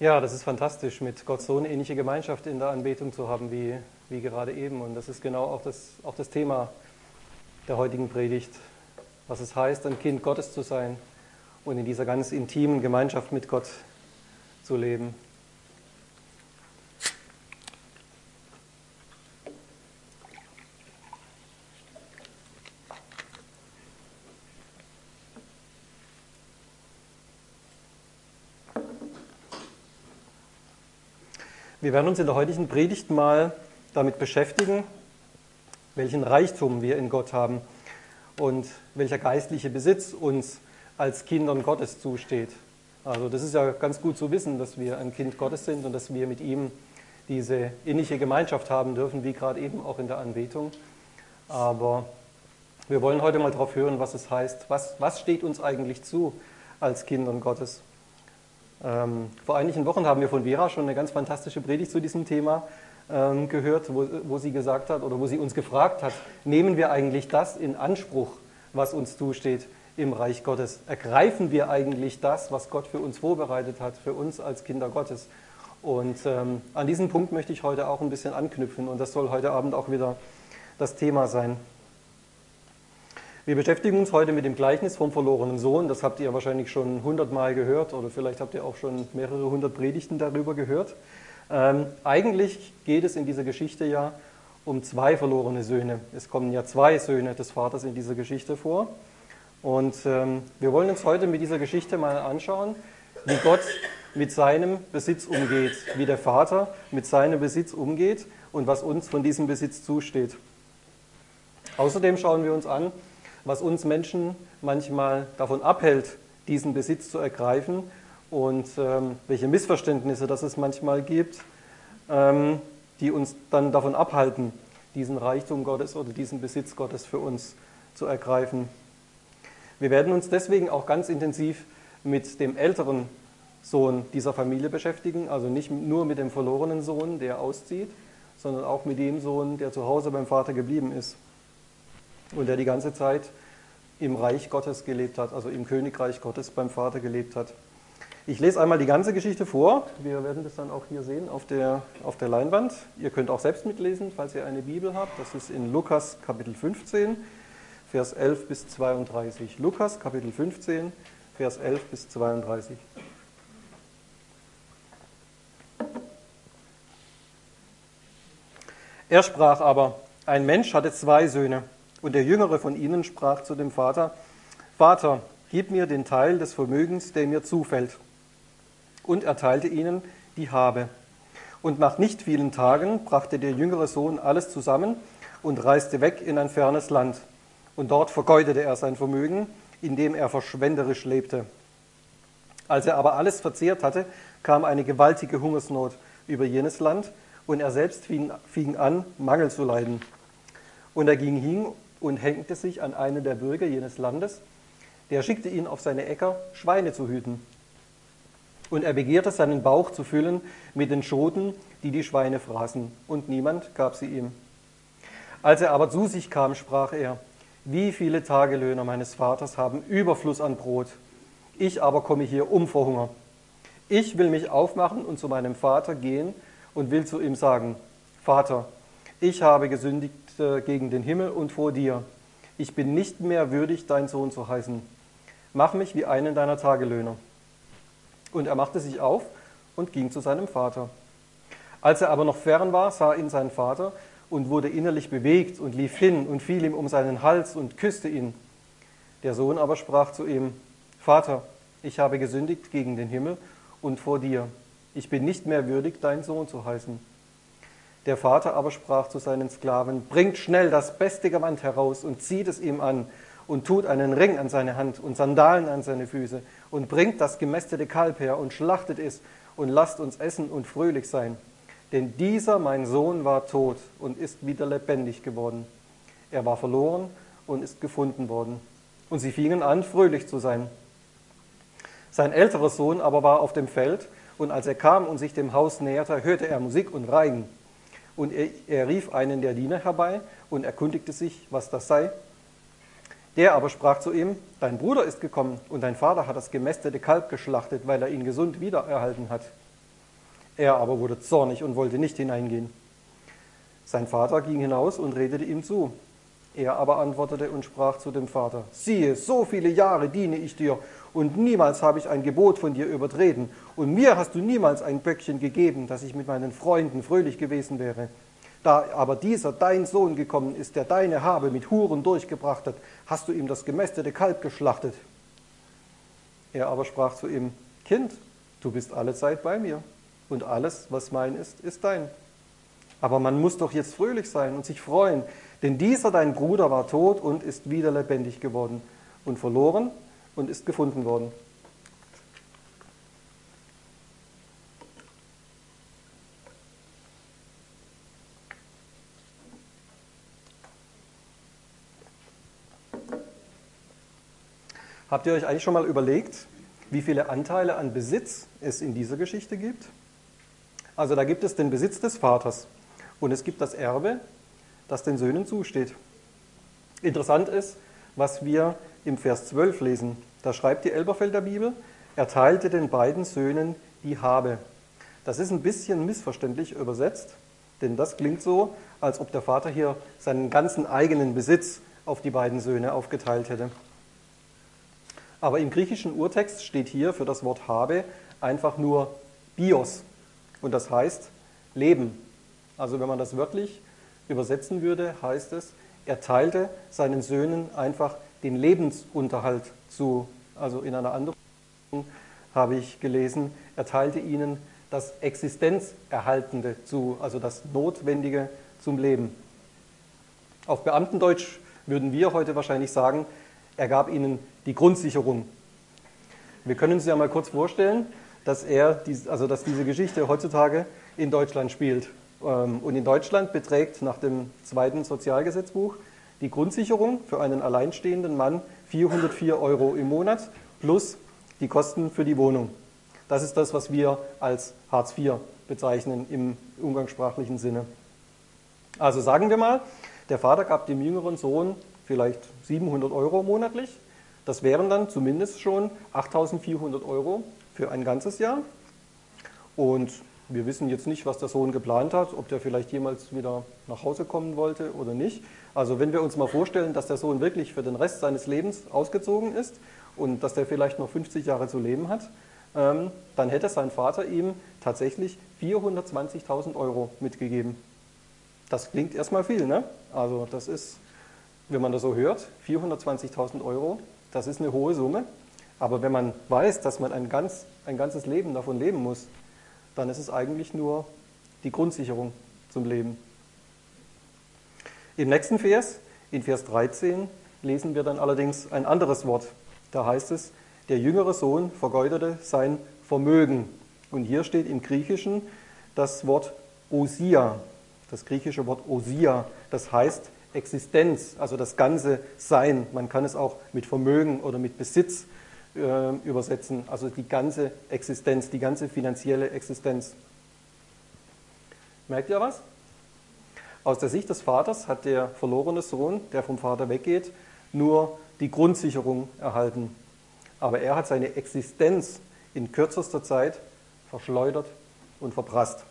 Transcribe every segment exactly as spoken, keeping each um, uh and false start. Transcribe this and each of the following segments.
Ja, das ist fantastisch, mit Gott so eine ähnliche Gemeinschaft in der Anbetung zu haben, wie, wie gerade eben. Und das ist genau auch das, auch das Thema der heutigen Predigt, was es heißt, ein Kind Gottes zu sein und in dieser ganz intimen Gemeinschaft mit Gott zu leben. Wir werden uns in der heutigen Predigt mal damit beschäftigen, welchen Reichtum wir in Gott haben und welcher geistliche Besitz uns als Kindern Gottes zusteht. Also das ist ja ganz gut zu wissen, dass wir ein Kind Gottes sind und dass wir mit ihm diese innige Gemeinschaft haben dürfen, wie gerade eben auch in der Anbetung. Aber wir wollen heute mal darauf hören, was es heißt, was, was steht uns eigentlich zu als Kindern Gottes. Ähm, vor einigen Wochen haben wir von Vera schon eine ganz fantastische Predigt zu diesem Thema ähm, gehört, wo, wo sie gesagt hat oder wo sie uns gefragt hat, nehmen wir eigentlich das in Anspruch, was uns zusteht im Reich Gottes? Ergreifen wir eigentlich das, was Gott für uns vorbereitet hat, für uns als Kinder Gottes? Und ähm, an diesen Punkt möchte ich heute auch ein bisschen anknüpfen und das soll heute Abend auch wieder das Thema sein. Wir beschäftigen uns heute mit dem Gleichnis vom verlorenen Sohn. Das habt ihr wahrscheinlich schon hundertmal gehört oder vielleicht habt ihr auch schon mehrere hundert Predigten darüber gehört. Ähm, eigentlich geht es in dieser Geschichte ja um zwei verlorene Söhne. Es kommen ja zwei Söhne des Vaters in dieser Geschichte vor. Und ähm, wir wollen uns heute mit dieser Geschichte mal anschauen, wie Gott mit seinem Besitz umgeht, wie der Vater mit seinem Besitz umgeht und was uns von diesem Besitz zusteht. Außerdem schauen wir uns an, was uns Menschen manchmal davon abhält, diesen Besitz zu ergreifen und ähm, welche Missverständnisse das es manchmal gibt, ähm, die uns dann davon abhalten, diesen Reichtum Gottes oder diesen Besitz Gottes für uns zu ergreifen. Wir werden uns deswegen auch ganz intensiv mit dem älteren Sohn dieser Familie beschäftigen, also nicht nur mit dem verlorenen Sohn, der auszieht, sondern auch mit dem Sohn, der zu Hause beim Vater geblieben ist und der die ganze Zeit im Reich Gottes gelebt hat, also im Königreich Gottes beim Vater gelebt hat. Ich lese einmal die ganze Geschichte vor. Wir werden das dann auch hier sehen auf der, auf der Leinwand. Ihr könnt auch selbst mitlesen, falls ihr eine Bibel habt. Das ist in Lukas Kapitel fünfzehn, Vers elf bis zweiunddreißig. Lukas Kapitel fünfzehn, Vers elf bis zweiunddreißig. Er sprach aber, ein Mensch hatte zwei Söhne. Und der Jüngere von ihnen sprach zu dem Vater, Vater, gib mir den Teil des Vermögens, der mir zufällt. Und er teilte ihnen die Habe. Und nach nicht vielen Tagen brachte der jüngere Sohn alles zusammen und reiste weg in ein fernes Land. Und dort vergeudete er sein Vermögen, indem er verschwenderisch lebte. Als er aber alles verzehrt hatte, kam eine gewaltige Hungersnot über jenes Land, und er selbst fing, fing an, Mangel zu leiden. Und er ging hin und hängte sich an einen der Bürger jenes Landes, der schickte ihn auf seine Äcker, Schweine zu hüten. Und er begehrte, seinen Bauch zu füllen mit den Schoten, die die Schweine fraßen, und niemand gab sie ihm. Als er aber zu sich kam, sprach er, wie viele Tagelöhner meines Vaters haben Überfluss an Brot, ich aber komme hier um vor Hunger. Ich will mich aufmachen und zu meinem Vater gehen und will zu ihm sagen, Vater, ich habe gesündigt gegen den Himmel und vor dir. Ich bin nicht mehr würdig, dein Sohn zu heißen. Mach mich wie einen deiner Tagelöhner. Und er machte sich auf und ging zu seinem Vater. Als er aber noch fern war, sah ihn sein Vater und wurde innerlich bewegt und lief hin und fiel ihm um seinen Hals und küsste ihn. Der Sohn aber sprach zu ihm, Vater, ich habe gesündigt gegen den Himmel und vor dir. Ich bin nicht mehr würdig, dein Sohn zu heißen. Der Vater aber sprach zu seinen Sklaven, bringt schnell das beste Gewand heraus und zieht es ihm an und tut einen Ring an seine Hand und Sandalen an seine Füße und bringt das gemästete Kalb her und schlachtet es und lasst uns essen und fröhlich sein. Denn dieser, mein Sohn, war tot und ist wieder lebendig geworden. Er war verloren und ist gefunden worden. Und sie fingen an, fröhlich zu sein. Sein älterer Sohn aber war auf dem Feld, und als er kam und sich dem Haus näherte, hörte er Musik und Reigen. Und er, er rief einen der Diener herbei und erkundigte sich, was das sei. Der aber sprach zu ihm, dein Bruder ist gekommen und dein Vater hat das gemästete Kalb geschlachtet, weil er ihn gesund wiedererhalten hat. Er aber wurde zornig und wollte nicht hineingehen. Sein Vater ging hinaus und redete ihm zu. Er aber antwortete und sprach zu dem Vater: Siehe, so viele Jahre diene ich dir, und niemals habe ich ein Gebot von dir übertreten. Und mir hast du niemals ein Böckchen gegeben, dass ich mit meinen Freunden fröhlich gewesen wäre. Da aber dieser dein Sohn gekommen ist, der deine Habe mit Huren durchgebracht hat, hast du ihm das gemästete Kalb geschlachtet. Er aber sprach zu ihm: Kind, du bist allezeit bei mir, und alles, was mein ist, ist dein. Aber man muss doch jetzt fröhlich sein und sich freuen, denn dieser dein Bruder war tot und ist wieder lebendig geworden und verloren und ist gefunden worden. Habt ihr euch eigentlich schon mal überlegt, wie viele Anteile an Besitz es in dieser Geschichte gibt? Also da gibt es den Besitz des Vaters und es gibt das Erbe, das den Söhnen zusteht. Interessant ist, was wir im Vers zwölf lesen. Da schreibt die Elberfelder Bibel: Er teilte den beiden Söhnen die Habe. Das ist ein bisschen missverständlich übersetzt, denn das klingt so, als ob der Vater hier seinen ganzen eigenen Besitz auf die beiden Söhne aufgeteilt hätte. Aber im griechischen Urtext steht hier für das Wort Habe einfach nur Bios. Und das heißt Leben. Also wenn man das wörtlich übersetzen würde, heißt es, er teilte seinen Söhnen einfach den Lebensunterhalt zu. Also in einer anderen habe ich gelesen, er teilte ihnen das Existenzerhaltende zu, also das Notwendige zum Leben. Auf Beamtendeutsch würden wir heute wahrscheinlich sagen, er gab ihnen die Grundsicherung. Wir können uns ja mal kurz vorstellen, dass, er, also dass diese Geschichte heutzutage in Deutschland spielt. Und in Deutschland beträgt nach dem zweiten Sozialgesetzbuch die Grundsicherung für einen alleinstehenden Mann vierhundertvier Euro im Monat plus die Kosten für die Wohnung. Das ist das, was wir als Hartz vier bezeichnen im umgangssprachlichen Sinne. Also sagen wir mal, der Vater gab dem jüngeren Sohn vielleicht siebenhundert Euro monatlich. Das wären dann zumindest schon achttausendvierhundert Euro für ein ganzes Jahr. Und wir wissen jetzt nicht, was der Sohn geplant hat, ob der vielleicht jemals wieder nach Hause kommen wollte oder nicht. Also wenn wir uns mal vorstellen, dass der Sohn wirklich für den Rest seines Lebens ausgezogen ist und dass der vielleicht noch fünfzig Jahre zu leben hat, ähm, dann hätte sein Vater ihm tatsächlich vierhundertzwanzigtausend Euro mitgegeben. Das klingt erstmal viel, ne? Also das ist, wenn man das so hört, vierhundertzwanzigtausend Euro, das ist eine hohe Summe. Aber wenn man weiß, dass man ein, ganz, ein ganzes Leben davon leben muss, dann ist es eigentlich nur die Grundsicherung zum Leben. Im nächsten Vers, in Vers dreizehn, lesen wir dann allerdings ein anderes Wort. Da heißt es, der jüngere Sohn vergeudete sein Vermögen. Und hier steht im Griechischen das Wort Osia, das griechische Wort Osia, das heißt Existenz, also das ganze Sein. Man kann es auch mit Vermögen oder mit Besitz äh, übersetzen, also die ganze Existenz, die ganze finanzielle Existenz. Merkt ihr was? Aus der Sicht des Vaters hat der verlorene Sohn, der vom Vater weggeht, nur die Grundsicherung erhalten. Aber er hat seine Existenz in kürzester Zeit verschleudert und verprasst.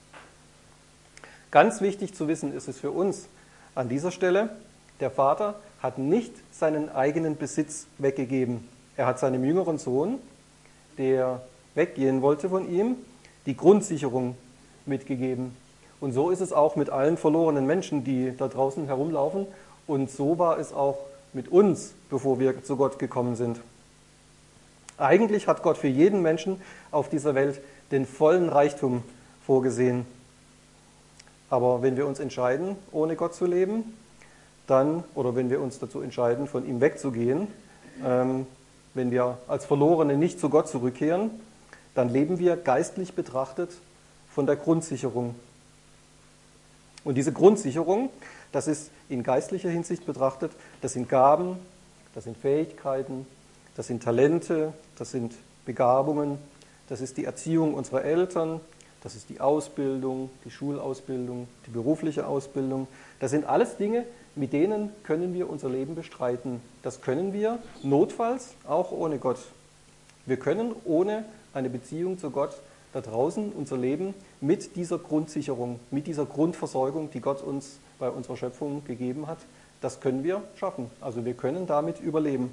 Ganz wichtig zu wissen ist es für uns an dieser Stelle, der Vater hat nicht seinen eigenen Besitz weggegeben. Er hat seinem jüngeren Sohn, der weggehen wollte von ihm, die Grundsicherung mitgegeben. Und so ist es auch mit allen verlorenen Menschen, die da draußen herumlaufen. Und so war es auch mit uns, bevor wir zu Gott gekommen sind. Eigentlich hat Gott für jeden Menschen auf dieser Welt den vollen Reichtum vorgesehen. Aber wenn wir uns entscheiden, ohne Gott zu leben, dann, oder wenn wir uns dazu entscheiden, von ihm wegzugehen, ähm, wenn wir als Verlorene nicht zu Gott zurückkehren, dann leben wir geistlich betrachtet von der Grundsicherung. Und diese Grundsicherung, das ist in geistlicher Hinsicht betrachtet, das sind Gaben, das sind Fähigkeiten, das sind Talente, das sind Begabungen, das ist die Erziehung unserer Eltern, das ist die Ausbildung, die Schulausbildung, die berufliche Ausbildung. Das sind alles Dinge, mit denen können wir unser Leben bestreiten. Das können wir notfalls auch ohne Gott. Wir können ohne eine Beziehung zu Gott da draußen unser Leben mit dieser Grundsicherung, mit dieser Grundversorgung, die Gott uns bei unserer Schöpfung gegeben hat, das können wir schaffen. Also wir können damit überleben.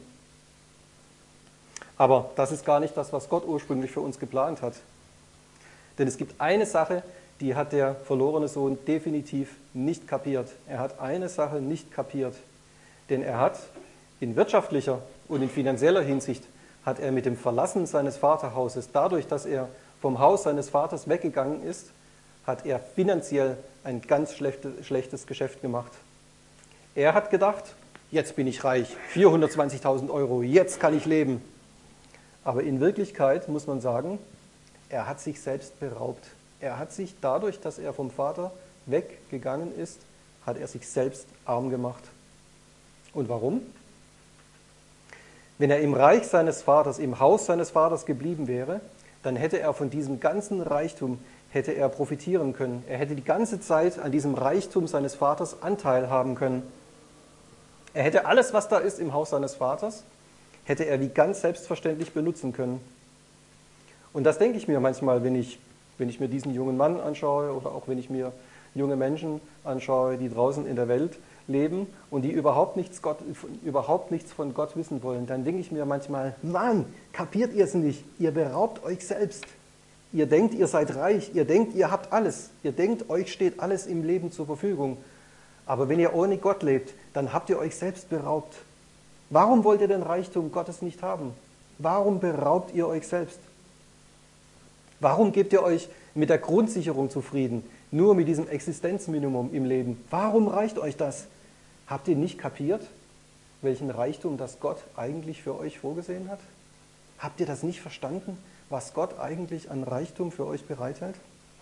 Aber das ist gar nicht das, was Gott ursprünglich für uns geplant hat. Denn es gibt eine Sache, die hat der verlorene Sohn definitiv nicht kapiert. Er hat eine Sache nicht kapiert. Denn er hat in wirtschaftlicher und in finanzieller Hinsicht hat er mit dem Verlassen seines Vaterhauses, dadurch, dass er vom Haus seines Vaters weggegangen ist, hat er finanziell ein ganz schlechtes Geschäft gemacht. Er hat gedacht, jetzt bin ich reich, vierhundertzwanzigtausend Euro, jetzt kann ich leben. Aber in Wirklichkeit muss man sagen, er hat sich selbst beraubt. Er hat sich dadurch, dass er vom Vater weggegangen ist, hat er sich selbst arm gemacht. Und warum? Wenn er im Reich seines Vaters, im Haus seines Vaters geblieben wäre, dann hätte er von diesem ganzen Reichtum, hätte er profitieren können. Er hätte die ganze Zeit an diesem Reichtum seines Vaters Anteil haben können. Er hätte alles, was da ist im Haus seines Vaters, hätte er wie ganz selbstverständlich benutzen können. Und das denke ich mir manchmal, wenn ich, wenn ich mir diesen jungen Mann anschaue oder auch wenn ich mir junge Menschen anschaue, die draußen in der Welt leben und die überhaupt nichts, Gott, überhaupt nichts von Gott wissen wollen, dann denke ich mir manchmal, Mann, kapiert ihr es nicht? Ihr beraubt euch selbst. Ihr denkt, ihr seid reich, ihr denkt, ihr habt alles. Ihr denkt, euch steht alles im Leben zur Verfügung. Aber wenn ihr ohne Gott lebt, dann habt ihr euch selbst beraubt. Warum wollt ihr den Reichtum Gottes nicht haben? Warum beraubt ihr euch selbst? Warum gebt ihr euch mit der Grundsicherung zufrieden, nur mit diesem Existenzminimum im Leben? Warum reicht euch das? Habt ihr nicht kapiert, welchen Reichtum das Gott eigentlich für euch vorgesehen hat? Habt ihr das nicht verstanden, was Gott eigentlich an Reichtum für euch bereithält?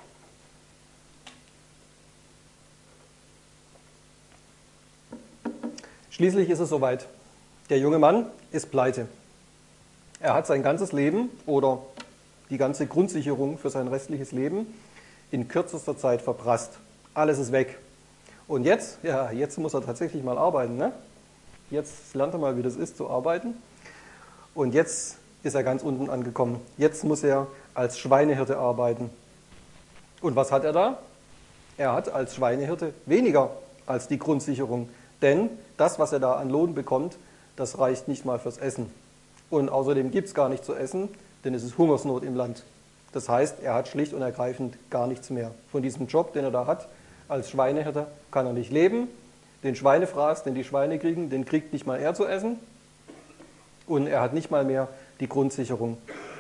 Schließlich ist es soweit. Der junge Mann ist pleite. Er hat sein ganzes Leben oder die ganze Grundsicherung für sein restliches Leben in kürzester Zeit verprasst. Alles ist weg. Und jetzt, ja, jetzt muss er tatsächlich mal arbeiten, ne? Jetzt lernt er mal, wie das ist, zu arbeiten. Und jetzt ist er ganz unten angekommen. Jetzt muss er als Schweinehirte arbeiten. Und was hat er da? Er hat als Schweinehirte weniger als die Grundsicherung. Denn das, was er da an Lohn bekommt, das reicht nicht mal fürs Essen. Und außerdem gibt es gar nichts zu essen, denn es ist Hungersnot im Land. Das heißt, er hat schlicht und ergreifend gar nichts mehr. Von diesem Job, den er da hat, als Schweinehirte, kann er nicht leben. Den Schweinefraß, den die Schweine kriegen, den kriegt nicht mal er zu essen. Und er hat nicht mal mehr die Grundsicherung.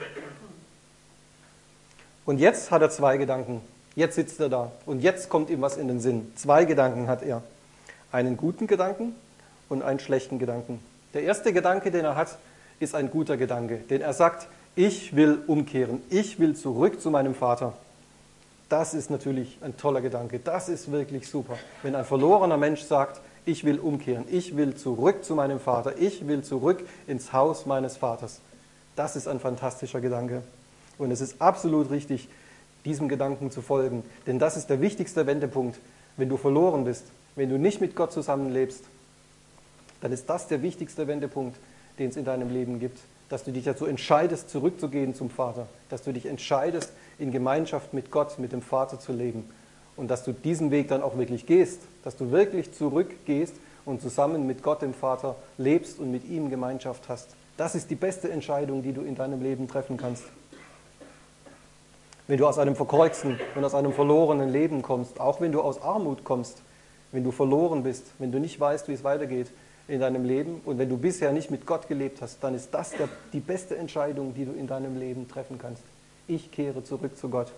Und jetzt hat er zwei Gedanken. Jetzt sitzt er da und jetzt kommt ihm was in den Sinn. Zwei Gedanken hat er. Einen guten Gedanken und einen schlechten Gedanken. Der erste Gedanke, den er hat, ist ein guter Gedanke. Denn er sagt, ich will umkehren. Ich will zurück zu meinem Vater. Das ist natürlich ein toller Gedanke. Das ist wirklich super. Wenn ein verlorener Mensch sagt, ich will umkehren. Ich will zurück zu meinem Vater. Ich will zurück ins Haus meines Vaters. Das ist ein fantastischer Gedanke. Und es ist absolut richtig, diesem Gedanken zu folgen. Denn das ist der wichtigste Wendepunkt. Wenn du verloren bist, wenn du nicht mit Gott zusammenlebst, dann ist das der wichtigste Wendepunkt, den es in deinem Leben gibt. Dass du dich dazu entscheidest, zurückzugehen zum Vater. Dass du dich entscheidest, in Gemeinschaft mit Gott, mit dem Vater zu leben. Und dass du diesen Weg dann auch wirklich gehst. Dass du wirklich zurückgehst und zusammen mit Gott, dem Vater, lebst und mit ihm Gemeinschaft hast. Das ist die beste Entscheidung, die du in deinem Leben treffen kannst. Wenn du aus einem verkreuzten und aus einem verlorenen Leben kommst, auch wenn du aus Armut kommst, wenn du verloren bist, wenn du nicht weißt, wie es weitergeht in deinem Leben und wenn du bisher nicht mit Gott gelebt hast, dann ist das der, die beste Entscheidung, die du in deinem Leben treffen kannst. Ich kehre zurück zu Gott.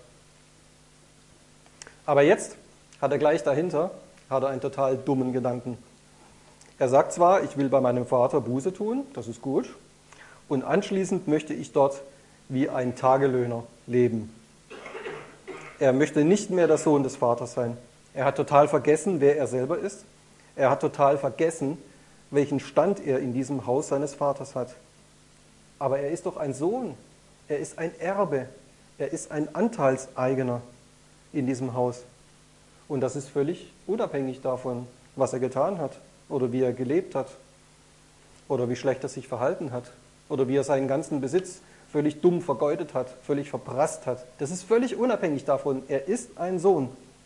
Aber jetzt hat er gleich dahinter hat er einen total dummen Gedanken. Er sagt zwar, ich will bei meinem Vater Buße tun, das ist gut, und anschließend möchte ich dort wie ein Tagelöhner leben. Er möchte nicht mehr der Sohn des Vaters sein. Er hat total vergessen, wer er selber ist. Er hat total vergessen, welchen Stand er in diesem Haus seines Vaters hat. Aber er ist doch ein Sohn. Er ist ein Erbe. Er ist ein Anteilseigener in diesem Haus. Und das ist völlig unabhängig davon, was er getan hat oder wie er gelebt hat oder wie schlecht er sich verhalten hat oder wie er seinen ganzen Besitz völlig dumm vergeudet hat, völlig verprasst hat. Das ist völlig unabhängig davon. Er ist ein Sohn.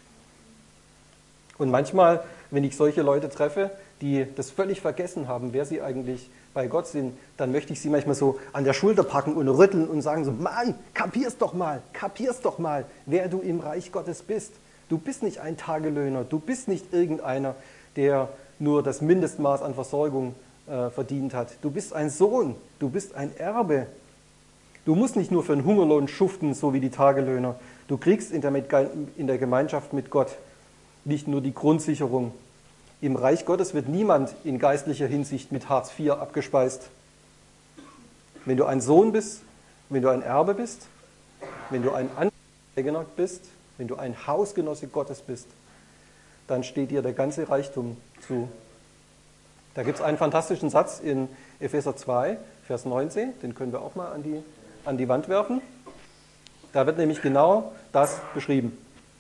Und manchmal, wenn ich solche Leute treffe, die das völlig vergessen haben, wer sie eigentlich bei Gott sind, dann möchte ich sie manchmal so an der Schulter packen und rütteln und sagen so, Mann, kapier's doch mal, kapier's doch mal, wer du im Reich Gottes bist. Du bist nicht ein Tagelöhner, du bist nicht irgendeiner, der nur das Mindestmaß an Versorgung äh, verdient hat. Du bist ein Sohn, du bist ein Erbe. Du musst nicht nur für einen Hungerlohn schuften, so wie die Tagelöhner. Du kriegst in der, in der Gemeinschaft mit Gott nicht nur die Grundsicherung. Im Reich Gottes wird niemand in geistlicher Hinsicht mit Hartz vier abgespeist. Wenn du ein Sohn bist, wenn du ein Erbe bist, wenn du ein Anteilseigner bist, wenn du ein Hausgenosse Gottes bist, dann steht dir der ganze Reichtum zu. Da gibt es einen fantastischen Satz in Epheser zwei, Vers neunzehn, den können wir auch mal an die, an die Wand werfen. Da wird nämlich genau das beschrieben.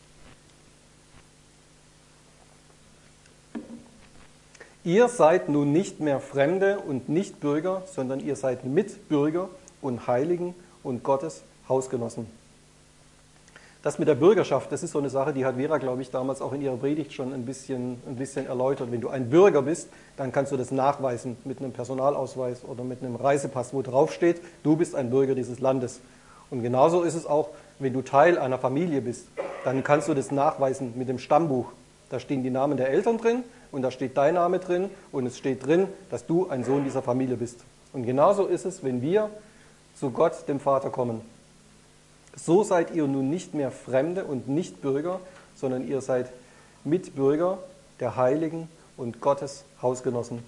Ihr seid nun nicht mehr Fremde und Nichtbürger, sondern ihr seid Mitbürger und Heiligen und Gottes Hausgenossen. Das mit der Bürgerschaft, das ist so eine Sache, die hat Vera, glaube ich, damals auch in ihrer Predigt schon ein bisschen, ein bisschen erläutert. Wenn du ein Bürger bist, dann kannst du das nachweisen mit einem Personalausweis oder mit einem Reisepass, wo drauf steht, du bist ein Bürger dieses Landes. Und genauso ist es auch, wenn du Teil einer Familie bist, dann kannst du das nachweisen mit dem Stammbuch. Da stehen die Namen der Eltern drin und da steht dein Name drin und es steht drin, dass du ein Sohn dieser Familie bist. Und genauso ist es, wenn wir zu Gott, dem Vater, kommen. So seid ihr nun nicht mehr Fremde und Nichtbürger, sondern ihr seid Mitbürger der Heiligen und Gottes Hausgenossen.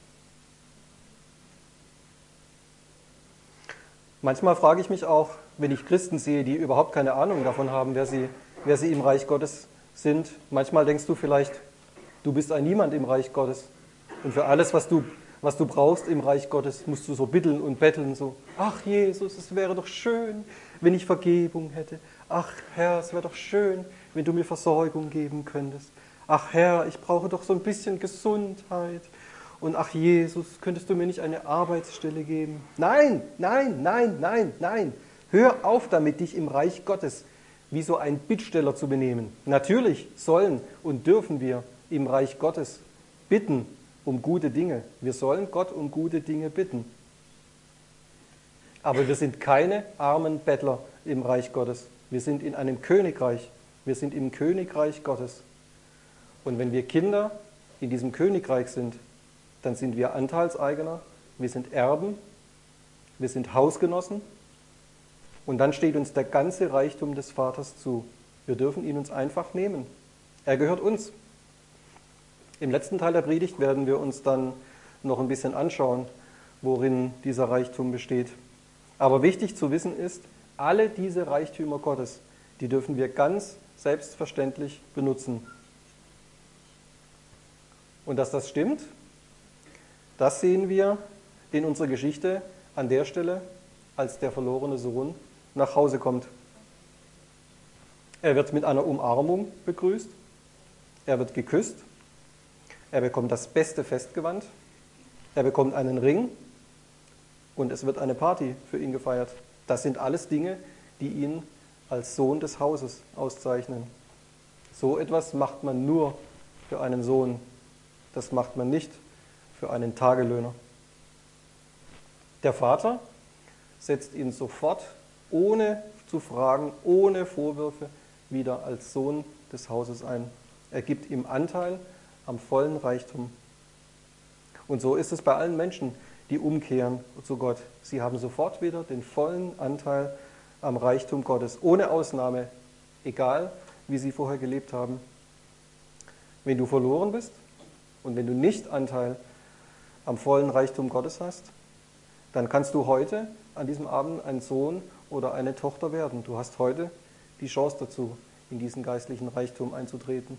Manchmal frage ich mich auch, wenn ich Christen sehe, die überhaupt keine Ahnung davon haben, wer sie, wer sie im Reich Gottes sind. Manchmal denkst du vielleicht, du bist ein Niemand im Reich Gottes. Und für alles, was du, was du brauchst im Reich Gottes, musst du so bitteln und betteln, so, ach Jesus, es wäre doch schön, wenn ich Vergebung hätte. Ach Herr, es wäre doch schön, wenn du mir Versorgung geben könntest. Ach Herr, ich brauche doch so ein bisschen Gesundheit. Und ach Jesus, könntest du mir nicht eine Arbeitsstelle geben? Nein, nein, nein, nein, nein. Hör auf damit, dich im Reich Gottes wie so ein Bittsteller zu benehmen. Natürlich sollen und dürfen wir im Reich Gottes bitten um gute Dinge. Wir sollen Gott um gute Dinge bitten. Aber wir sind keine armen Bettler im Reich Gottes. Wir sind in einem Königreich. Wir sind im Königreich Gottes. Und wenn wir Kinder in diesem Königreich sind, dann sind wir Anteilseigner, wir sind Erben, wir sind Hausgenossen und dann steht uns der ganze Reichtum des Vaters zu. Wir dürfen ihn uns einfach nehmen. Er gehört uns. Im letzten Teil der Predigt werden wir uns dann noch ein bisschen anschauen, worin dieser Reichtum besteht. Aber wichtig zu wissen ist, alle diese Reichtümer Gottes, die dürfen wir ganz selbstverständlich benutzen. Und dass das stimmt, das sehen wir in unserer Geschichte an der Stelle, als der verlorene Sohn nach Hause kommt. Er wird mit einer Umarmung begrüßt, er wird geküsst, er bekommt das beste Festgewand, er bekommt einen Ring und es wird eine Party für ihn gefeiert. Das sind alles Dinge, die ihn als Sohn des Hauses auszeichnen. So etwas macht man nur für einen Sohn, das macht man nicht für einen Tagelöhner. Der Vater setzt ihn sofort, ohne zu fragen, ohne Vorwürfe, wieder als Sohn des Hauses ein. Er gibt ihm Anteil am vollen Reichtum. Und so ist es bei allen Menschen, die umkehren zu Gott. Sie haben sofort wieder den vollen Anteil am Reichtum Gottes, ohne Ausnahme, egal wie sie vorher gelebt haben. Wenn du verloren bist und wenn du nicht Anteil am vollen Reichtum Gottes hast, dann kannst du heute an diesem Abend ein Sohn oder eine Tochter werden. Du hast heute die Chance dazu, in diesen geistlichen Reichtum einzutreten.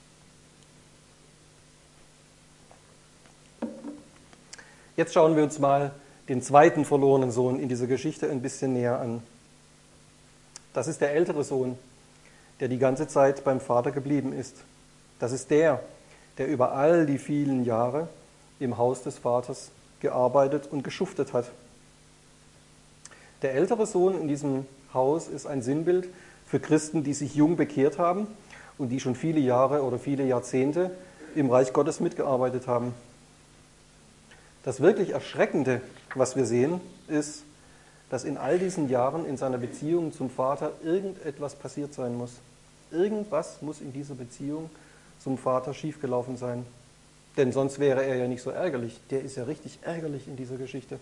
Jetzt schauen wir uns mal den zweiten verlorenen Sohn in dieser Geschichte ein bisschen näher an. Das ist der ältere Sohn, der die ganze Zeit beim Vater geblieben ist. Das ist der, der über all die vielen Jahre im Haus des Vaters gearbeitet und geschuftet hat. Der ältere Sohn in diesem Haus ist ein Sinnbild für Christen, die sich jung bekehrt haben und die schon viele Jahre oder viele Jahrzehnte im Reich Gottes mitgearbeitet haben. Das wirklich Erschreckende, was wir sehen, ist, dass in all diesen Jahren in seiner Beziehung zum Vater irgendetwas passiert sein muss. Irgendwas muss in dieser Beziehung zum Vater schiefgelaufen sein. Denn sonst wäre er ja nicht so ärgerlich. Der ist ja richtig ärgerlich in dieser Geschichte.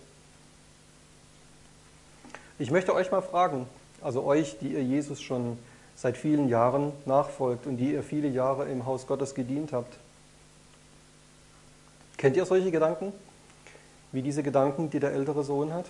Ich möchte euch mal fragen, also euch, die ihr Jesus schon seit vielen Jahren nachfolgt und die ihr viele Jahre im Haus Gottes gedient habt. Kennt ihr solche Gedanken? Wie diese Gedanken, die der ältere Sohn hat?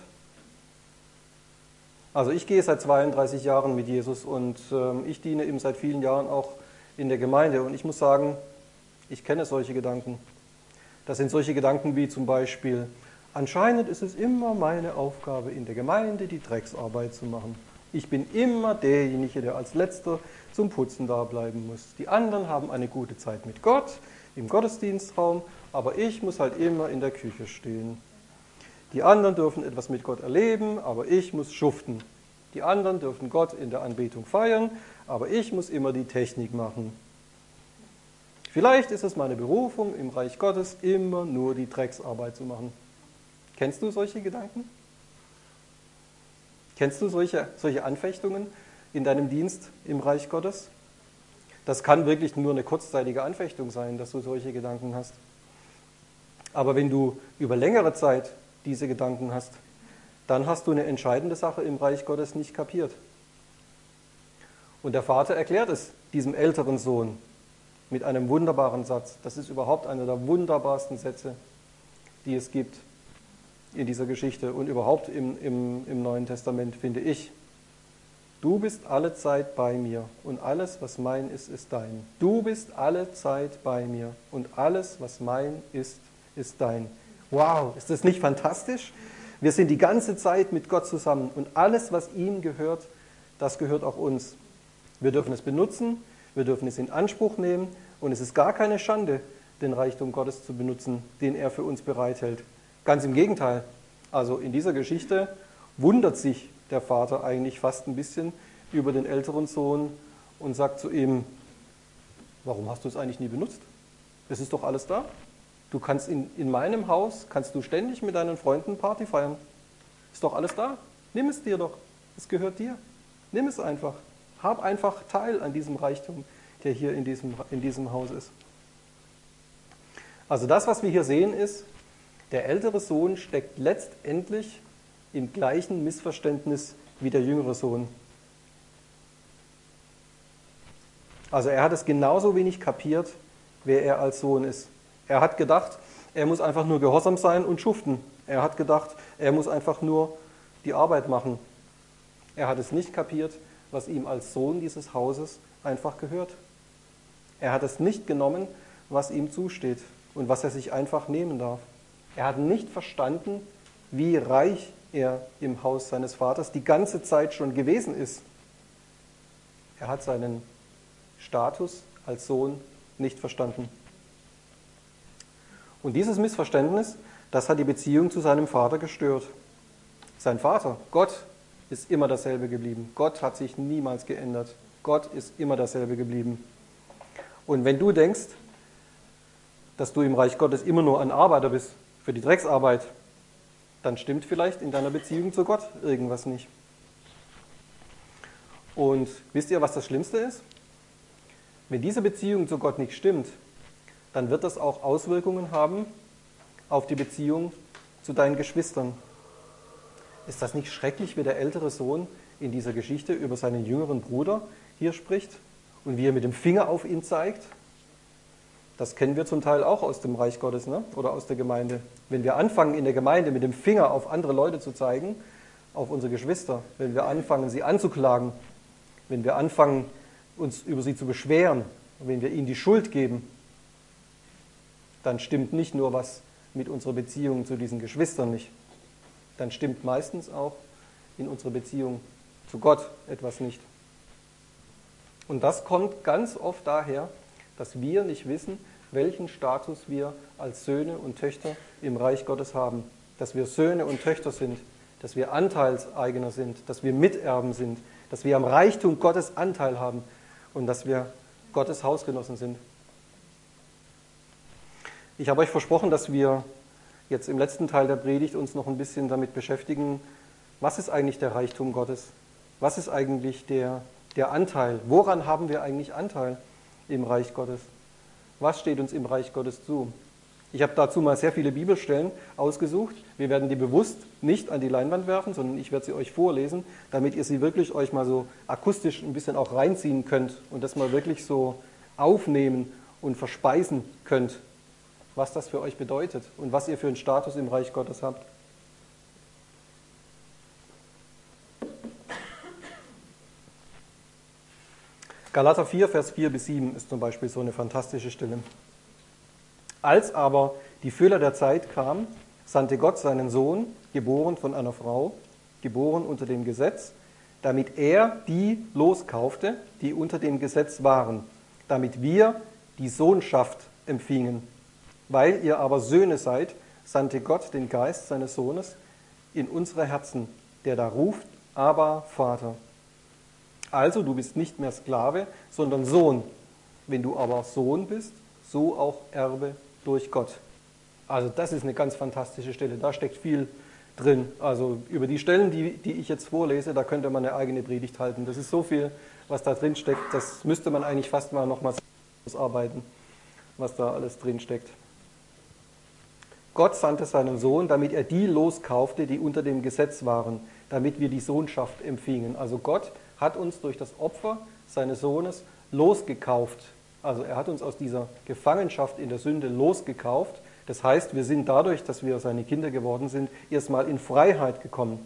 Also ich gehe seit zweiunddreißig Jahren mit Jesus und äh, ich diene ihm seit vielen Jahren auch in der Gemeinde. Und ich muss sagen, ich kenne solche Gedanken. Das sind solche Gedanken wie zum Beispiel, anscheinend ist es immer meine Aufgabe in der Gemeinde, die Drecksarbeit zu machen. Ich bin immer derjenige, der als Letzter zum Putzen da bleiben muss. Die anderen haben eine gute Zeit mit Gott im Gottesdienstraum, aber ich muss halt immer in der Küche stehen. Die anderen dürfen etwas mit Gott erleben, aber ich muss schuften. Die anderen dürfen Gott in der Anbetung feiern, aber ich muss immer die Technik machen. Vielleicht ist es meine Berufung im Reich Gottes, immer nur die Drecksarbeit zu machen. Kennst du solche Gedanken? Kennst du solche, solche Anfechtungen in deinem Dienst im Reich Gottes? Das kann wirklich nur eine kurzzeitige Anfechtung sein, dass du solche Gedanken hast. Aber wenn du über längere Zeit diese Gedanken hast, dann hast du eine entscheidende Sache im Reich Gottes nicht kapiert. Und der Vater erklärt es diesem älteren Sohn mit einem wunderbaren Satz. Das ist überhaupt einer der wunderbarsten Sätze, die es gibt in dieser Geschichte und überhaupt im, im, im Neuen Testament, finde ich. Du bist alle Zeit bei mir und alles, was mein ist, ist dein. Du bist alle Zeit bei mir und alles, was mein ist, ist dein. Wow, ist das nicht fantastisch? Wir sind die ganze Zeit mit Gott zusammen und alles, was ihm gehört, das gehört auch uns. Wir dürfen es benutzen, wir dürfen es in Anspruch nehmen und es ist gar keine Schande, den Reichtum Gottes zu benutzen, den er für uns bereithält. Ganz im Gegenteil. Also in dieser Geschichte wundert sich der Vater eigentlich fast ein bisschen über den älteren Sohn und sagt zu ihm, warum hast du es eigentlich nie benutzt? Es ist doch alles da. Du kannst in, in meinem Haus, kannst du ständig mit deinen Freunden Party feiern. Ist doch alles da. Nimm es dir doch. Es gehört dir. Nimm es einfach. Hab einfach Teil an diesem Reichtum, der hier in diesem, in diesem Haus ist. Also das, was wir hier sehen, ist, der ältere Sohn steckt letztendlich im gleichen Missverständnis wie der jüngere Sohn. Also er hat es genauso wenig kapiert, wer er als Sohn ist. Er hat gedacht, er muss einfach nur gehorsam sein und schuften. Er hat gedacht, er muss einfach nur die Arbeit machen. Er hat es nicht kapiert, was ihm als Sohn dieses Hauses einfach gehört. Er hat es nicht genommen, was ihm zusteht und was er sich einfach nehmen darf. Er hat nicht verstanden, wie reich er im Haus seines Vaters die ganze Zeit schon gewesen ist. Er hat seinen Status als Sohn nicht verstanden. Und dieses Missverständnis, das hat die Beziehung zu seinem Vater gestört. Sein Vater, Gott, ist immer dasselbe geblieben. Gott hat sich niemals geändert. Gott ist immer dasselbe geblieben. Und wenn du denkst, dass du im Reich Gottes immer nur ein Arbeiter bist für die Drecksarbeit, dann stimmt vielleicht in deiner Beziehung zu Gott irgendwas nicht. Und wisst ihr, was das Schlimmste ist? Wenn diese Beziehung zu Gott nicht stimmt, dann wird das auch Auswirkungen haben auf die Beziehung zu deinen Geschwistern. Ist das nicht schrecklich, wie der ältere Sohn in dieser Geschichte über seinen jüngeren Bruder hier spricht und wie er mit dem Finger auf ihn zeigt? Das kennen wir zum Teil auch aus dem Reich Gottes, ne? Oder aus der Gemeinde. Wenn wir anfangen, in der Gemeinde mit dem Finger auf andere Leute zu zeigen, auf unsere Geschwister, wenn wir anfangen, sie anzuklagen, wenn wir anfangen, uns über sie zu beschweren, wenn wir ihnen die Schuld geben, dann stimmt nicht nur was mit unserer Beziehung zu diesen Geschwistern nicht. Dann stimmt meistens auch in unserer Beziehung zu Gott etwas nicht. Und das kommt ganz oft daher, dass wir nicht wissen, welchen Status wir als Söhne und Töchter im Reich Gottes haben. Dass wir Söhne und Töchter sind, dass wir Anteilseigner sind, dass wir Miterben sind, dass wir am Reichtum Gottes Anteil haben und dass wir Gottes Hausgenossen sind. Ich habe euch versprochen, dass wir jetzt im letzten Teil der Predigt uns noch ein bisschen damit beschäftigen, was ist eigentlich der Reichtum Gottes? Was ist eigentlich der, der Anteil? Woran haben wir eigentlich Anteil im Reich Gottes? Was steht uns im Reich Gottes zu? Ich habe dazu mal sehr viele Bibelstellen ausgesucht. Wir werden die bewusst nicht an die Leinwand werfen, sondern ich werde sie euch vorlesen, damit ihr sie wirklich euch mal so akustisch ein bisschen auch reinziehen könnt und das mal wirklich so aufnehmen und verspeisen könnt, was das für euch bedeutet und was ihr für einen Status im Reich Gottes habt. Galater vier, Vers vier bis sieben ist zum Beispiel so eine fantastische Stelle. Als aber die Fülle der Zeit kam, sandte Gott seinen Sohn, geboren von einer Frau, geboren unter dem Gesetz, damit er die loskaufte, die unter dem Gesetz waren, damit wir die Sohnschaft empfingen. Weil ihr aber Söhne seid, sandte Gott den Geist seines Sohnes in unsere Herzen, der da ruft, aber Vater. Also du bist nicht mehr Sklave, sondern Sohn. Wenn du aber Sohn bist, so auch Erbe durch Gott. Also das ist eine ganz fantastische Stelle, da steckt viel drin. Also über die Stellen, die, die ich jetzt vorlese, da könnte man eine eigene Predigt halten. Das ist so viel, was da drin steckt, das müsste man eigentlich fast mal nochmal ausarbeiten, was da alles drin steckt. Gott sandte seinen Sohn, damit er die loskaufte, die unter dem Gesetz waren, damit wir die Sohnschaft empfingen. Also Gott hat uns durch das Opfer seines Sohnes losgekauft. Also er hat uns aus dieser Gefangenschaft in der Sünde losgekauft. Das heißt, wir sind dadurch, dass wir seine Kinder geworden sind, erstmal in Freiheit gekommen.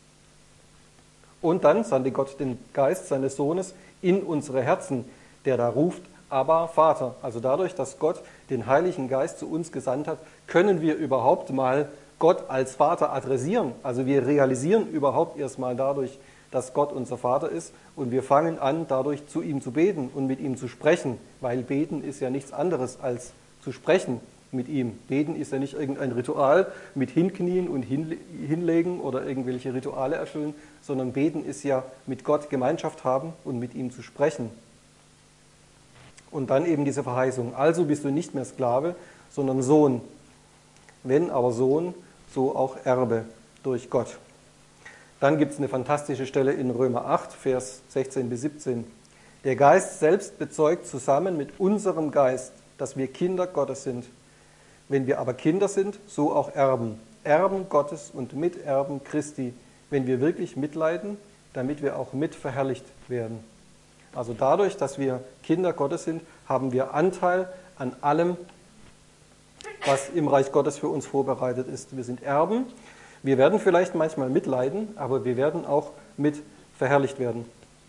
Und dann sandte Gott den Geist seines Sohnes in unsere Herzen, der da ruft, aber Vater. Also dadurch, dass Gott den Heiligen Geist zu uns gesandt hat, können wir überhaupt mal Gott als Vater adressieren. Also wir realisieren überhaupt erstmal dadurch, dass Gott unser Vater ist und wir fangen an, dadurch zu ihm zu beten und mit ihm zu sprechen, weil beten ist ja nichts anderes als zu sprechen mit ihm. Beten ist ja nicht irgendein Ritual mit Hinknien und hinlegen oder irgendwelche Rituale erfüllen, sondern beten ist ja mit Gott Gemeinschaft haben und mit ihm zu sprechen. Und dann eben diese Verheißung, also bist du nicht mehr Sklave, sondern Sohn. Wenn aber Sohn, so auch Erbe durch Gott. Dann gibt es eine fantastische Stelle in Römer acht, Vers sechzehn bis siebzehn. Der Geist selbst bezeugt zusammen mit unserem Geist, dass wir Kinder Gottes sind. Wenn wir aber Kinder sind, so auch Erben. Erben Gottes und Miterben Christi, wenn wir wirklich mitleiden, damit wir auch mitverherrlicht werden. Also dadurch, dass wir Kinder Gottes sind, haben wir Anteil an allem, was im Reich Gottes für uns vorbereitet ist. Wir sind Erben. Wir werden vielleicht manchmal mitleiden, aber wir werden auch mit verherrlicht werden.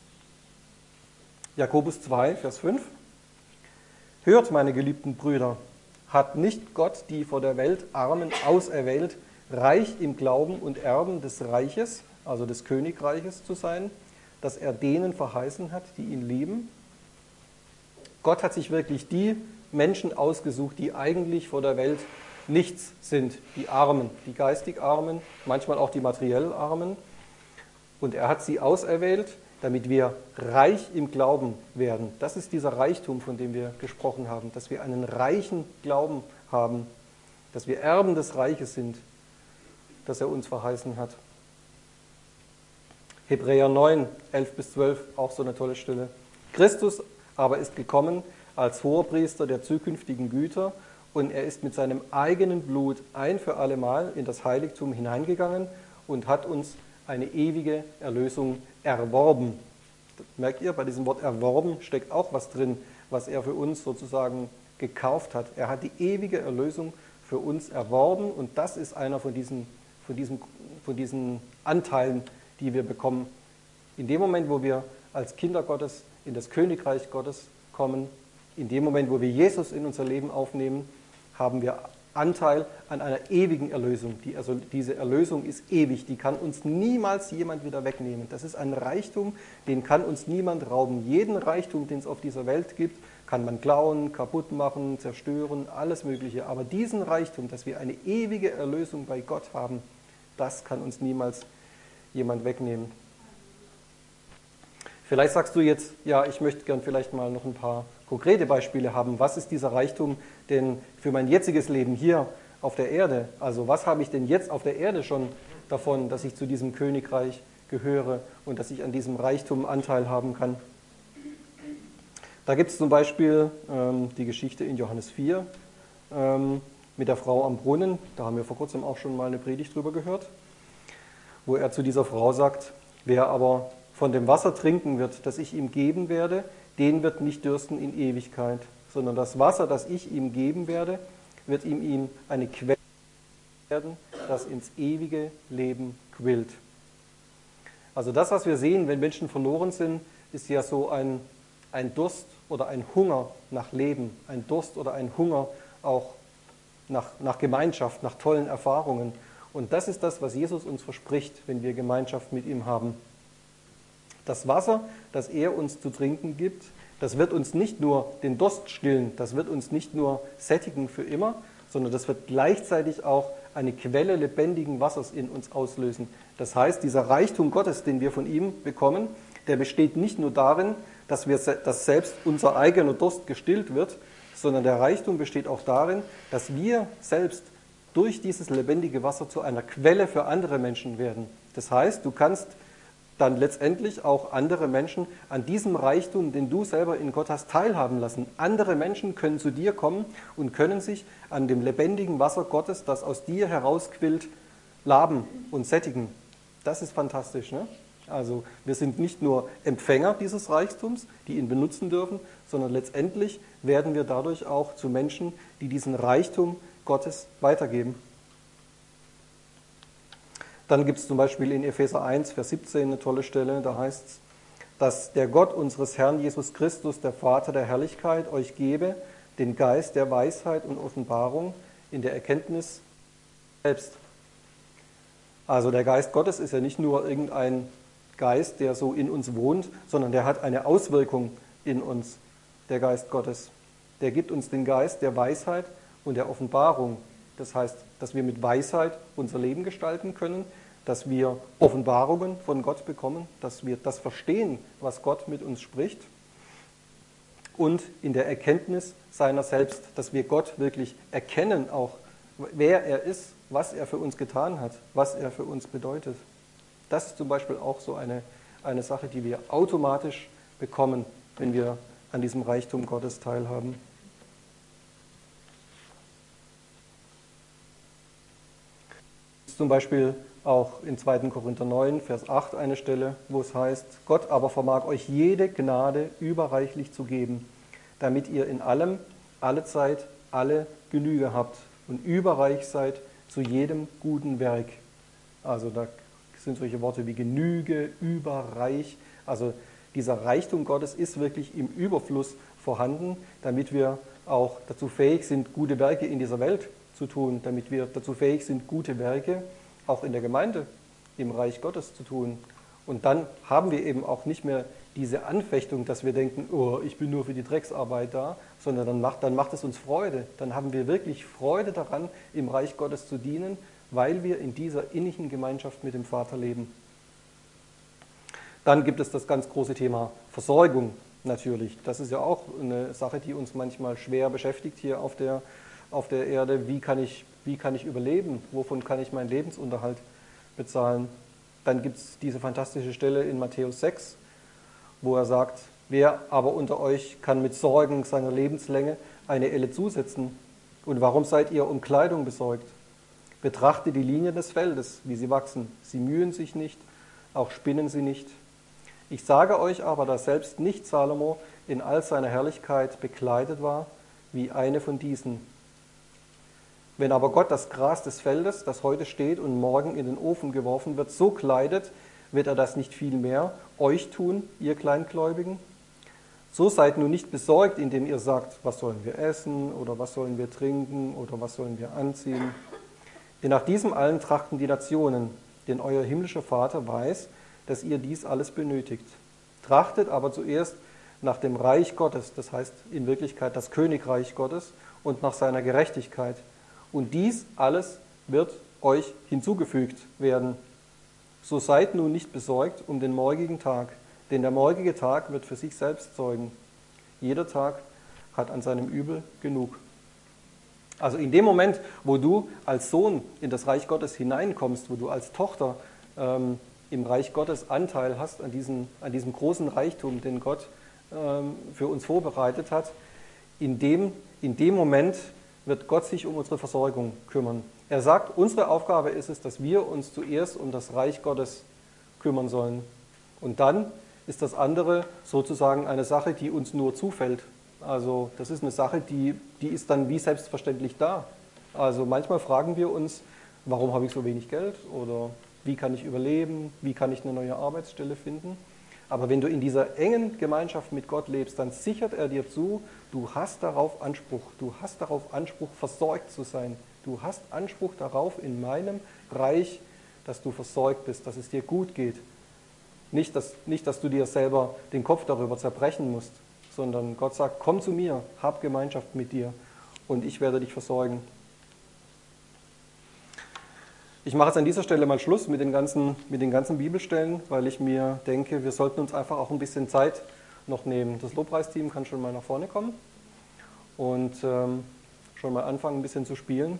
Jakobus zwei, Vers fünf. Hört, meine geliebten Brüder, hat nicht Gott die vor der Welt Armen auserwählt, reich im Glauben und Erben des Reiches, also des Königreiches zu sein, das er denen verheißen hat, die ihn lieben? Gott hat sich wirklich die Menschen ausgesucht, die eigentlich vor der Welt nichts sind, die Armen, die geistig Armen, manchmal auch die materiell Armen. Und er hat sie auserwählt, damit wir reich im Glauben werden. Das ist dieser Reichtum, von dem wir gesprochen haben, dass wir einen reichen Glauben haben, dass wir Erben des Reiches sind, das er uns verheißen hat. Hebräer neun, elf bis zwölf, auch so eine tolle Stelle. Christus aber ist gekommen als Hohepriester der zukünftigen Güter und er ist mit seinem eigenen Blut ein für alle Mal in das Heiligtum hineingegangen und hat uns eine ewige Erlösung erworben. Merkt ihr, bei diesem Wort erworben steckt auch was drin, was er für uns sozusagen gekauft hat. Er hat die ewige Erlösung für uns erworben und das ist einer von diesen, von diesen, von diesen Anteilen, die wir bekommen. In dem Moment, wo wir als Kinder Gottes in das Königreich Gottes kommen, in dem Moment, wo wir Jesus in unser Leben aufnehmen, haben wir Anteil an einer ewigen Erlösung. Die, also diese Erlösung ist ewig, die kann uns niemals jemand wieder wegnehmen. Das ist ein Reichtum, den kann uns niemand rauben. Jeden Reichtum, den es auf dieser Welt gibt, kann man klauen, kaputt machen, zerstören, alles Mögliche. Aber diesen Reichtum, dass wir eine ewige Erlösung bei Gott haben, Das kann uns niemals jemand wegnehmen. Vielleicht sagst du jetzt, ja, ich möchte gern vielleicht mal noch ein paar konkrete Beispiele haben. Was ist dieser Reichtum denn für mein jetziges Leben hier auf der Erde? Also was habe ich denn jetzt auf der Erde schon davon, dass ich zu diesem Königreich gehöre und dass ich an diesem Reichtum Anteil haben kann? Da gibt es zum Beispiel ähm, die Geschichte in Johannes vier ähm, mit der Frau am Brunnen. Da haben wir vor kurzem auch schon mal eine Predigt drüber gehört, wo er zu dieser Frau sagt, wer aber von dem Wasser trinken wird, das ich ihm geben werde, den wird nicht dürsten in Ewigkeit, sondern das Wasser, das ich ihm geben werde, wird ihm, ihm eine Quelle werden, das ins ewige Leben quillt. Also das, was wir sehen, wenn Menschen verloren sind, ist ja so ein, ein Durst oder ein Hunger nach Leben, ein Durst oder ein Hunger auch nach, nach Gemeinschaft, nach tollen Erfahrungen. Und das ist das, was Jesus uns verspricht, wenn wir Gemeinschaft mit ihm haben. Das Wasser, das er uns zu trinken gibt, das wird uns nicht nur den Durst stillen, das wird uns nicht nur sättigen für immer, sondern das wird gleichzeitig auch eine Quelle lebendigen Wassers in uns auslösen. Das heißt, dieser Reichtum Gottes, den wir von ihm bekommen, der besteht nicht nur darin, dass, wir, dass selbst unser eigener Durst gestillt wird, sondern der Reichtum besteht auch darin, dass wir selbst durch dieses lebendige Wasser zu einer Quelle für andere Menschen werden. Das heißt, du kannst dann letztendlich auch andere Menschen an diesem Reichtum, den du selber in Gott hast, teilhaben lassen. Andere Menschen können zu dir kommen und können sich an dem lebendigen Wasser Gottes, das aus dir herausquillt, laben und sättigen. Das ist fantastisch, ne? Also wir sind nicht nur Empfänger dieses Reichtums, die ihn benutzen dürfen, sondern letztendlich werden wir dadurch auch zu Menschen, die diesen Reichtum Gottes weitergeben. Dann gibt es zum Beispiel in Epheser eins, Vers siebzehn eine tolle Stelle, da heißt es, dass der Gott unseres Herrn Jesus Christus, der Vater der Herrlichkeit, euch gebe den Geist der Weisheit und Offenbarung in der Erkenntnis selbst. Also der Geist Gottes ist ja nicht nur irgendein Geist, der so in uns wohnt, sondern der hat eine Auswirkung in uns, der Geist Gottes. Der gibt uns den Geist der Weisheit und der Offenbarung. Das heißt, dass wir mit Weisheit unser Leben gestalten können, dass wir Offenbarungen von Gott bekommen, dass wir das verstehen, was Gott mit uns spricht. Und in der Erkenntnis seiner selbst, dass wir Gott wirklich erkennen, auch wer er ist, was er für uns getan hat, was er für uns bedeutet. Das ist zum Beispiel auch so eine, eine Sache, die wir automatisch bekommen, wenn wir an diesem Reichtum Gottes teilhaben. Zum Beispiel auch in zweiten Korinther neun, Vers acht eine Stelle, wo es heißt, Gott aber vermag euch jede Gnade überreichlich zu geben, damit ihr in allem, alle Zeit, alle Genüge habt und überreich seid zu jedem guten Werk. Also da sind solche Worte wie Genüge, überreich. Also dieser Reichtum Gottes ist wirklich im Überfluss vorhanden, damit wir auch dazu fähig sind, gute Werke in dieser Welt zu tun, damit wir dazu fähig sind, gute Werke auch in der Gemeinde, im Reich Gottes zu tun. Und dann haben wir eben auch nicht mehr diese Anfechtung, dass wir denken, oh, ich bin nur für die Drecksarbeit da, sondern dann macht, dann macht es uns Freude. Dann haben wir wirklich Freude daran, im Reich Gottes zu dienen, weil wir in dieser innigen Gemeinschaft mit dem Vater leben. Dann gibt es das ganz große Thema Versorgung natürlich. Das ist ja auch eine Sache, die uns manchmal schwer beschäftigt hier auf der, auf der Erde. Wie kann ich, wie kann ich überleben? Wovon kann ich meinen Lebensunterhalt bezahlen? Dann gibt es diese fantastische Stelle in Matthäus sechs, wo er sagt, wer aber unter euch kann mit Sorgen seiner Lebenslänge eine Elle zusetzen? Und warum seid ihr um Kleidung besorgt? Betrachtet die Linien des Feldes, wie sie wachsen. Sie mühen sich nicht, auch spinnen sie nicht. Ich sage euch aber, dass selbst nicht Salomo in all seiner Herrlichkeit bekleidet war, wie eine von diesen. Wenn aber Gott das Gras des Feldes, das heute steht und morgen in den Ofen geworfen wird, so kleidet, wird er das nicht viel mehr euch tun, ihr Kleingläubigen? So seid nun nicht besorgt, indem ihr sagt, was sollen wir essen oder was sollen wir trinken oder was sollen wir anziehen. Denn nach diesem allen trachten die Nationen, denn euer himmlischer Vater weiß, dass ihr dies alles benötigt. Trachtet aber zuerst nach dem Reich Gottes, das heißt in Wirklichkeit das Königreich Gottes, und nach seiner Gerechtigkeit. Und dies alles wird euch hinzugefügt werden. So seid nun nicht besorgt um den morgigen Tag, denn der morgige Tag wird für sich selbst zeugen. Jeder Tag hat an seinem Übel genug. Also in dem Moment, wo du als Sohn in das Reich Gottes hineinkommst, wo du als Tochter ähm, im Reich Gottes Anteil hast an, diesen, an diesem großen Reichtum, den Gott ähm, für uns vorbereitet hat, in dem, in dem Moment wird Gott sich um unsere Versorgung kümmern. Er sagt, unsere Aufgabe ist es, dass wir uns zuerst um das Reich Gottes kümmern sollen. Und dann ist das andere sozusagen eine Sache, die uns nur zufällt. Also das ist eine Sache, die, die ist dann wie selbstverständlich da. Also manchmal fragen wir uns, warum habe ich so wenig Geld oder wie kann ich überleben, wie kann ich eine neue Arbeitsstelle finden. Aber wenn du in dieser engen Gemeinschaft mit Gott lebst, dann sichert er dir zu, du hast darauf Anspruch, du hast darauf Anspruch, versorgt zu sein. Du hast Anspruch darauf in meinem Reich, dass du versorgt bist, dass es dir gut geht. Nicht, dass, nicht, dass du dir selber den Kopf darüber zerbrechen musst, sondern Gott sagt, komm zu mir, hab Gemeinschaft mit dir und ich werde dich versorgen. Ich mache jetzt an dieser Stelle mal Schluss mit den ganzen, mit den ganzen Bibelstellen, weil ich mir denke, wir sollten uns einfach auch ein bisschen Zeit noch nehmen. Das Lobpreisteam kann schon mal nach vorne kommen und ähm, schon mal anfangen, ein bisschen zu spielen.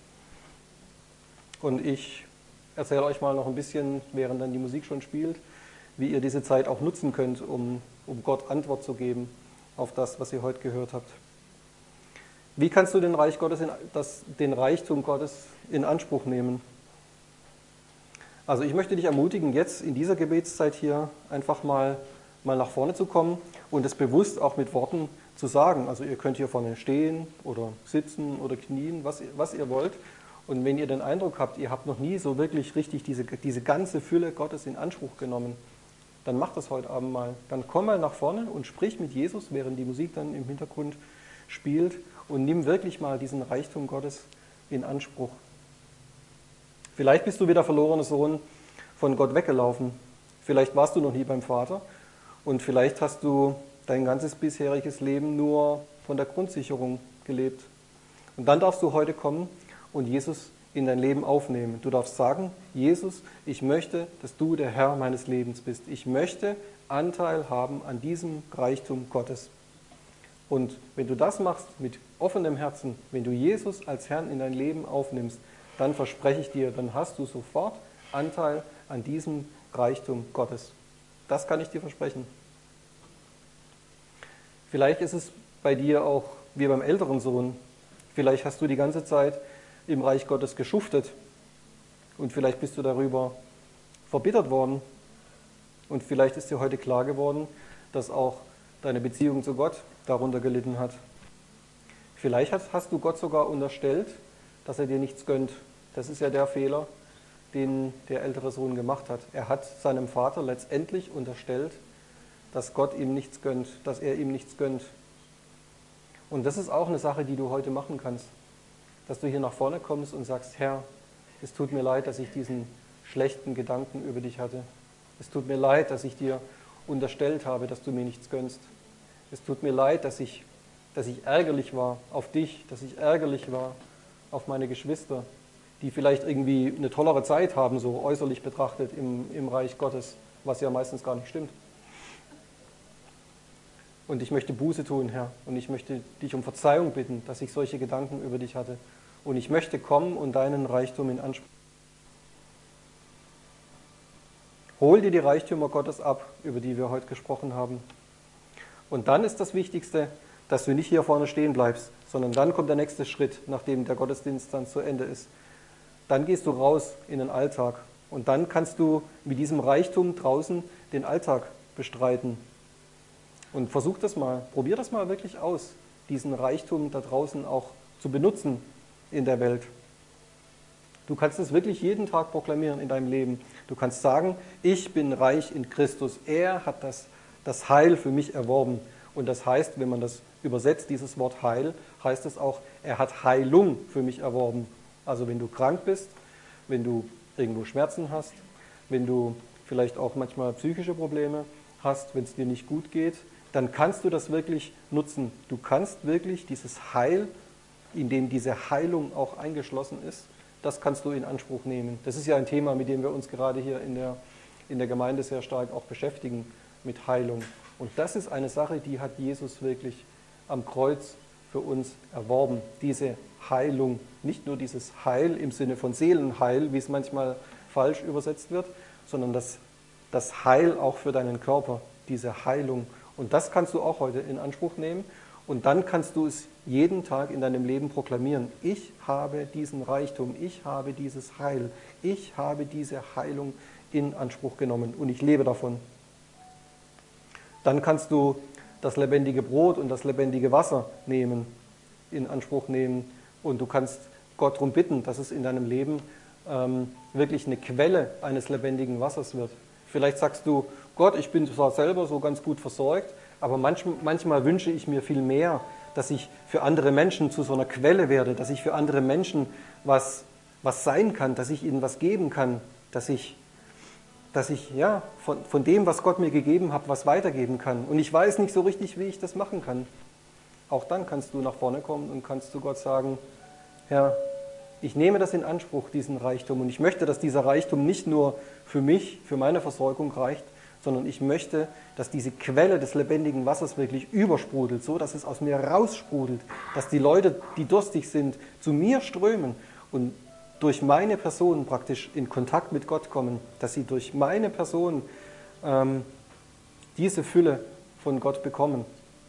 Und ich erzähle euch mal noch ein bisschen, während dann die Musik schon spielt, wie ihr diese Zeit auch nutzen könnt, um, um Gott Antwort zu geben auf das, was ihr heute gehört habt. Wie kannst du den, Reich Gottes in, das, den Reichtum Gottes in Anspruch nehmen? Also ich möchte dich ermutigen, jetzt in dieser Gebetszeit hier einfach mal, mal nach vorne zu kommen und es bewusst auch mit Worten zu sagen. Also ihr könnt hier vorne stehen oder sitzen oder knien, was, was ihr wollt. Und wenn ihr den Eindruck habt, ihr habt noch nie so wirklich richtig diese, diese ganze Fülle Gottes in Anspruch genommen, dann macht das heute Abend mal. Dann komm mal nach vorne und sprich mit Jesus, während die Musik dann im Hintergrund spielt und nimm wirklich mal diesen Reichtum Gottes in Anspruch. Vielleicht bist du wie der verlorene Sohn von Gott weggelaufen. Vielleicht warst du noch nie beim Vater und vielleicht hast du dein ganzes bisheriges Leben nur von der Grundsicherung gelebt. Und dann darfst du heute kommen und Jesus in dein Leben aufnehmen. Du darfst sagen, Jesus, ich möchte, dass du der Herr meines Lebens bist. Ich möchte Anteil haben an diesem Reichtum Gottes. Und wenn du das machst mit offenem Herzen, wenn du Jesus als Herrn in dein Leben aufnimmst, dann verspreche ich dir, dann hast du sofort Anteil an diesem Reichtum Gottes. Das kann ich dir versprechen. Vielleicht ist es bei dir auch wie beim älteren Sohn. Vielleicht hast du die ganze Zeit im Reich Gottes geschuftet und vielleicht bist du darüber verbittert worden und vielleicht ist dir heute klar geworden, dass auch deine Beziehung zu Gott darunter gelitten hat. Vielleicht hast, hast du Gott sogar unterstellt, dass er dir nichts gönnt. Das ist ja der Fehler, den der ältere Sohn gemacht hat. Er hat seinem Vater letztendlich unterstellt, dass Gott ihm nichts gönnt, dass er ihm nichts gönnt. Und das ist auch eine Sache, die du heute machen kannst. Dass du hier nach vorne kommst und sagst, Herr, es tut mir leid, dass ich diesen schlechten Gedanken über dich hatte. Es tut mir leid, dass ich dir unterstellt habe, dass du mir nichts gönnst. Es tut mir leid, dass ich, dass ich ärgerlich war auf dich, dass ich ärgerlich war auf meine Geschwister, die vielleicht irgendwie eine tollere Zeit haben, so äußerlich betrachtet im, im Reich Gottes, was ja meistens gar nicht stimmt. Und ich möchte Buße tun, Herr, und ich möchte dich um Verzeihung bitten, dass ich solche Gedanken über dich hatte. Und ich möchte kommen und deinen Reichtum in Anspruch. Hol dir die Reichtümer Gottes ab, über die wir heute gesprochen haben. Und dann ist das Wichtigste, dass du nicht hier vorne stehen bleibst, sondern dann kommt der nächste Schritt, nachdem der Gottesdienst dann zu Ende ist. Dann gehst du raus in den Alltag und dann kannst du mit diesem Reichtum draußen den Alltag bestreiten. Und versuch das mal, probier das mal wirklich aus, diesen Reichtum da draußen auch zu benutzen in der Welt. Du kannst es wirklich jeden Tag proklamieren in deinem Leben. Du kannst sagen, ich bin reich in Christus. Er hat das, das Heil für mich erworben. Und das heißt, wenn man das übersetzt, dieses Wort Heil, heißt es auch, er hat Heilung für mich erworben. Also wenn du krank bist, wenn du irgendwo Schmerzen hast, wenn du vielleicht auch manchmal psychische Probleme hast, wenn es dir nicht gut geht, dann kannst du das wirklich nutzen. Du kannst wirklich dieses Heil, in dem diese Heilung auch eingeschlossen ist, das kannst du in Anspruch nehmen. Das ist ja ein Thema, mit dem wir uns gerade hier in der, in der Gemeinde sehr stark auch beschäftigen, mit Heilung. Und das ist eine Sache, die hat Jesus wirklich am Kreuz für uns erworben. Diese Heilung, nicht nur dieses Heil im Sinne von Seelenheil, wie es manchmal falsch übersetzt wird, sondern das, das Heil auch für deinen Körper, diese Heilung. Und das kannst du auch heute in Anspruch nehmen. Und dann kannst du es jeden Tag in deinem Leben proklamieren. Ich habe diesen Reichtum, ich habe dieses Heil, ich habe diese Heilung in Anspruch genommen und ich lebe davon. Dann kannst du das lebendige Brot und das lebendige Wasser nehmen, in Anspruch nehmen und du kannst Gott darum bitten, dass es in deinem Leben ähm, wirklich eine Quelle eines lebendigen Wassers wird. Vielleicht sagst du, Gott, ich bin zwar selber so ganz gut versorgt, aber manchmal, manchmal wünsche ich mir viel mehr, dass ich für andere Menschen zu so einer Quelle werde, dass ich für andere Menschen was, was sein kann, dass ich ihnen was geben kann, dass ich, dass ich ja, von, von dem, was Gott mir gegeben hat, was weitergeben kann. Und ich weiß nicht so richtig, wie ich das machen kann. Auch dann kannst du nach vorne kommen und kannst zu Gott sagen, Herr, ich nehme das in Anspruch, diesen Reichtum. Und ich möchte, dass dieser Reichtum nicht nur für mich, für meine Versorgung reicht, sondern ich möchte, dass diese Quelle des lebendigen Wassers wirklich übersprudelt, so dass es aus mir raussprudelt, dass die Leute, die durstig sind, zu mir strömen und durch meine Person praktisch in Kontakt mit Gott kommen, dass sie durch meine Person ähm, diese Fülle von Gott bekommen.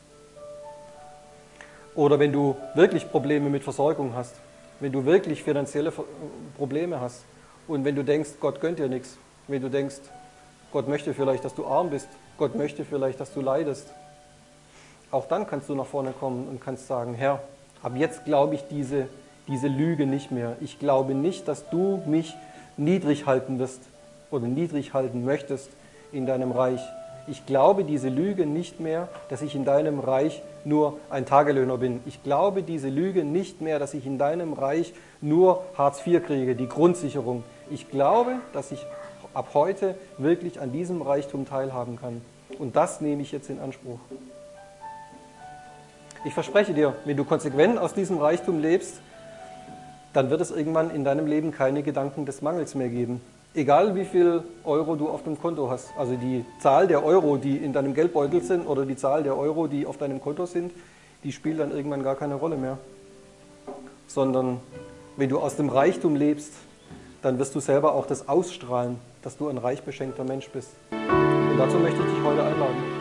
Oder wenn du wirklich Probleme mit Versorgung hast, wenn du wirklich finanzielle Probleme hast und wenn du denkst, Gott gönnt dir nichts, wenn du denkst, Gott möchte vielleicht, dass du arm bist, Gott möchte vielleicht, dass du leidest, auch dann kannst du nach vorne kommen und kannst sagen, Herr, ab jetzt glaube ich diese, diese Lüge nicht mehr. Ich glaube nicht, dass du mich niedrig halten wirst oder niedrig halten möchtest in deinem Reich. Ich glaube diese Lüge nicht mehr, dass ich in deinem Reich nur ein Tagelöhner bin. Ich glaube diese Lüge nicht mehr, dass ich in deinem Reich nur Hartz vier kriege, die Grundsicherung. Ich glaube, dass ich ab heute wirklich an diesem Reichtum teilhaben kann. Und das nehme ich jetzt in Anspruch. Ich verspreche dir, wenn du konsequent aus diesem Reichtum lebst, dann wird es irgendwann in deinem Leben keine Gedanken des Mangels mehr geben. Egal wie viel Euro du auf dem Konto hast, also die Zahl der Euro, die in deinem Geldbeutel sind oder die Zahl der Euro, die auf deinem Konto sind, die spielt dann irgendwann gar keine Rolle mehr. Sondern wenn du aus dem Reichtum lebst, dann wirst du selber auch das ausstrahlen, dass du ein reich beschenkter Mensch bist. Und dazu möchte ich dich heute einladen.